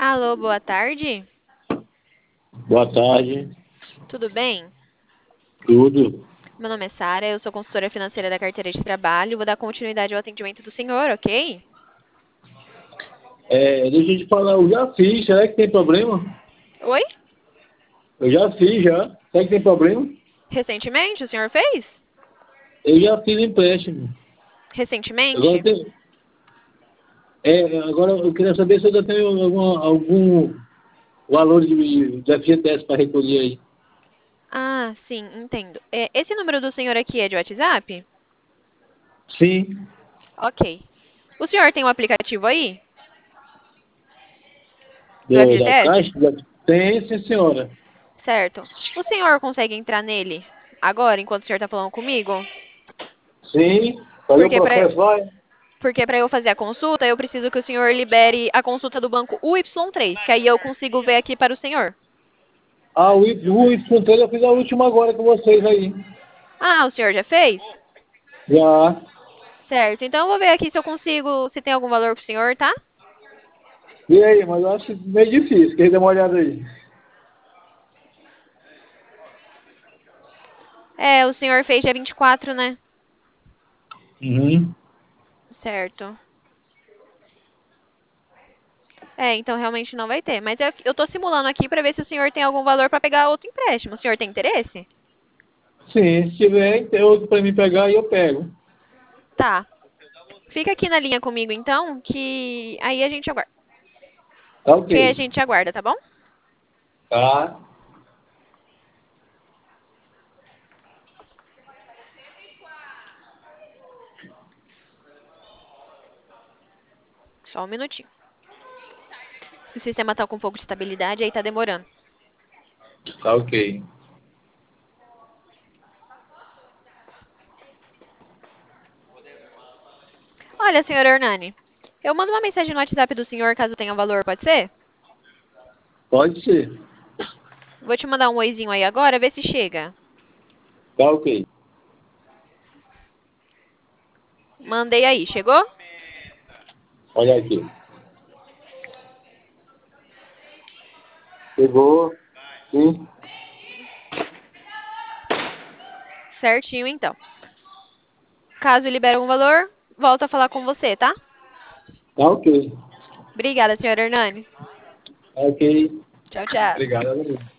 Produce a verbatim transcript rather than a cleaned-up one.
Alô, boa tarde. Boa tarde, Tudo bem? tudo. Meu nome é Sara, eu sou consultora financeira da carteira de trabalho. Vou dar continuidade ao atendimento do senhor, ok? É, deixa eu te falar, eu já fiz, será que tem problema? Oi? Eu já fiz, já. Será que tem problema? Recentemente, o senhor fez? Eu já fiz empréstimo. Agora, Recentemente? tem, é, agora eu queria saber se eu ainda tenho alguma, algum valor de, de F G T S para recolher aí. Ah, sim, entendo. É, esse número do senhor aqui é de WhatsApp? Sim, Ok. O senhor tem um aplicativo aí? Do do, da F G T S? Caixa? Da- Tem, sim, senhora. Certo. O senhor consegue entrar nele agora, enquanto o senhor está falando comigo? Sim, fazer o Porque para processo lá? É? Porque para eu fazer a consulta, eu preciso que o senhor libere a consulta do banco U Y três, que aí eu consigo ver aqui para o senhor. Ah, o I- o Y eu fiz a última agora com vocês aí. Ah, o senhor já fez? Já. Certo. Então eu vou ver aqui se eu consigo, se tem algum valor para o senhor, tá? E aí, mas eu acho meio difícil, quer dar uma olhada aí. É, o senhor fez dia vinte e quatro, né? Uhum. Certo. É, então realmente não vai ter. Mas eu, eu tô simulando aqui para ver se o senhor tem algum valor para pegar outro empréstimo. O senhor tem interesse? Sim, se tiver, tem outro para mim pegar e eu pego. Tá. Fica aqui na linha comigo então, que aí a gente aguarda. Tá Que aí a ok. gente aguarda, tá bom? Tá. Só um minutinho. O sistema tá com um pouco de estabilidade, aí tá demorando. Tá ok. Olha, senhor Hernani, eu mando uma mensagem no WhatsApp do senhor caso tenha valor, pode ser? Pode ser. Vou te mandar um oizinho aí agora, vê se chega. Tá ok. Mandei aí, chegou? Olha aqui. Pegou. Sim. Certinho, então. Caso libere algum valor, volto a falar com você, tá? Tá ok. Obrigada, senhor Hernani. Tá ok. Tchau, tchau. Obrigado.